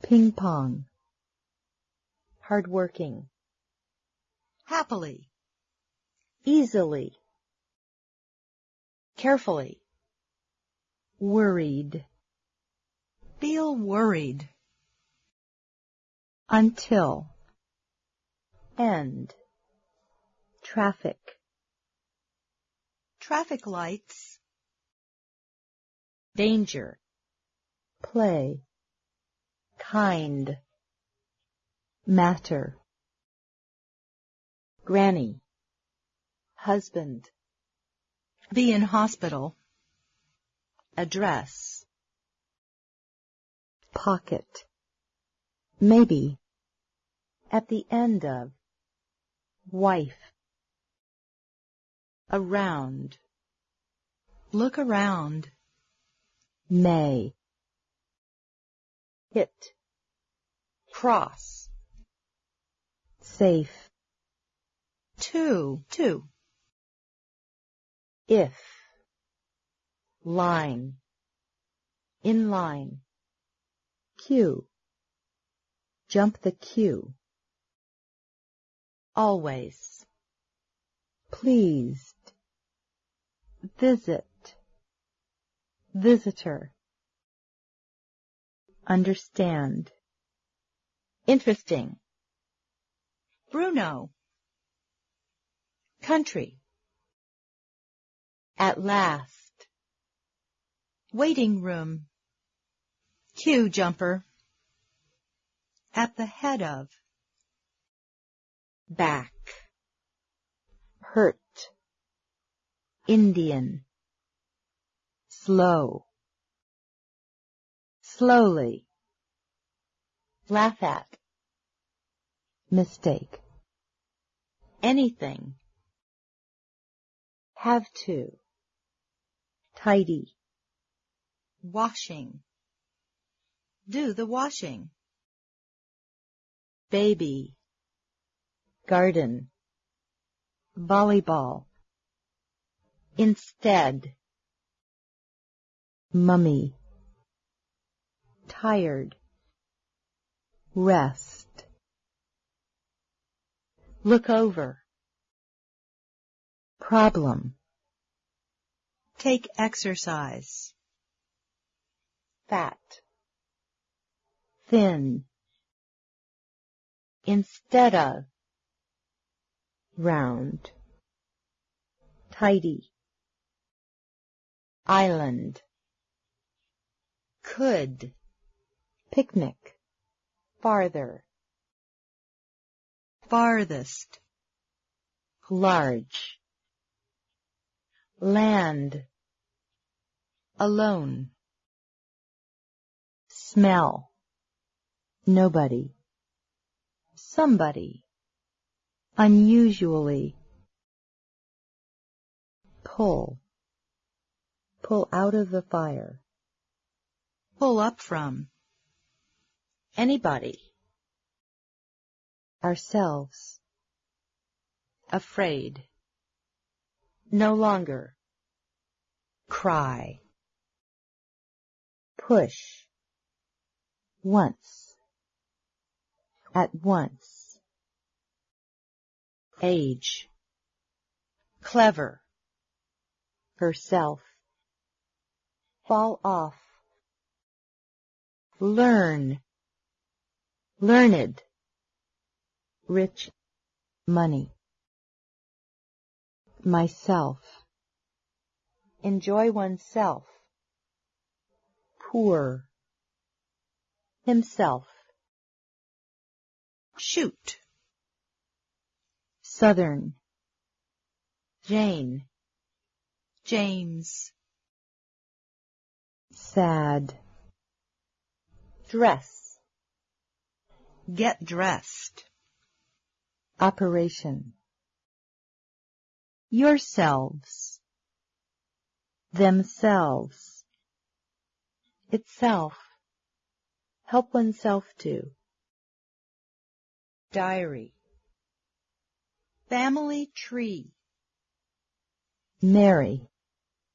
Ping pong. Hardworking. Happily. Easily. Carefully. Worried. Feel worried. Until. End. Traffic. Traffic lights. Danger. Play. Kind. Matter. Granny. Husband. Be in hospital. Address. Pocket. Maybe. At the end of. Wife. Around. Look around. May. Hit. Cross. Safe. Two. If. Line. In line. Queue. Jump the queue. Always. Pleased. Visit. Visitor. Understand. Interesting. Bruno. Country. At last. Waiting room. Queue jumper. At the head of. Back. Hurt. Indian. Slow. Slowly. Laugh at. Mistake. Anything. Have to. Tidy. Washing. Do the washing. Baby. Garden. Volleyball. Instead. Mummy. Tired. Rest. Look over. Problem. Take exercise. Fat. Thin. Instead of. Round. Tidy. Island. Could. Picnic. Farther. Farthest. Large. Land. Alone. Smell. Nobody. Somebody. Unusually. Pull. Pull out of the fire. Pull up from. Anybody. Ourselves. Afraid. No longer. Cry. Push. Once. At once. Age. Clever. Herself. Fall off. Learn. Learned. Rich. Money. Myself. Enjoy oneself. Poor. Himself. Shoot. Southern. Jane. James. Sad. Dress. Get dressed. Operation. Yourselves. Themselves. Itself. Help oneself to. Diary. Family tree. Mary.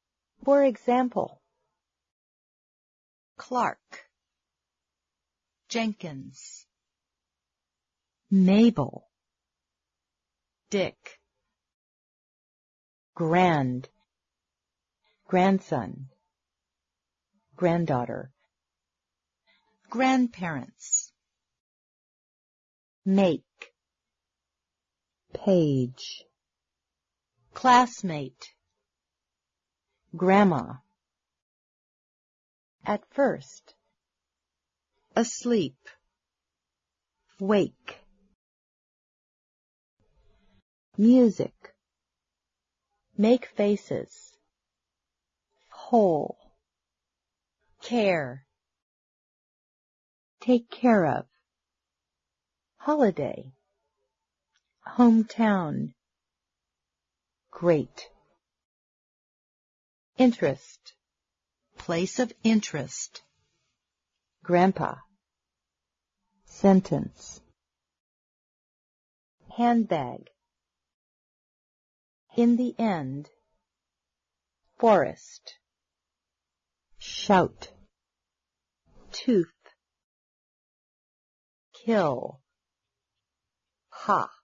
For example. Clark. Jenkins. Mabel. Dick. Grand. Grandson. Granddaughter. Grandparents. Make. Page. Classmate. Grandma. At first. Asleep. Wake. Music. Make faces. Whole. Care. Take care of. Holiday. Hometown. Great. Interest. Place of interest. Grandpa. Sentence. Handbag. In the end. Forest. Shout. Tooth. Kill. Ha.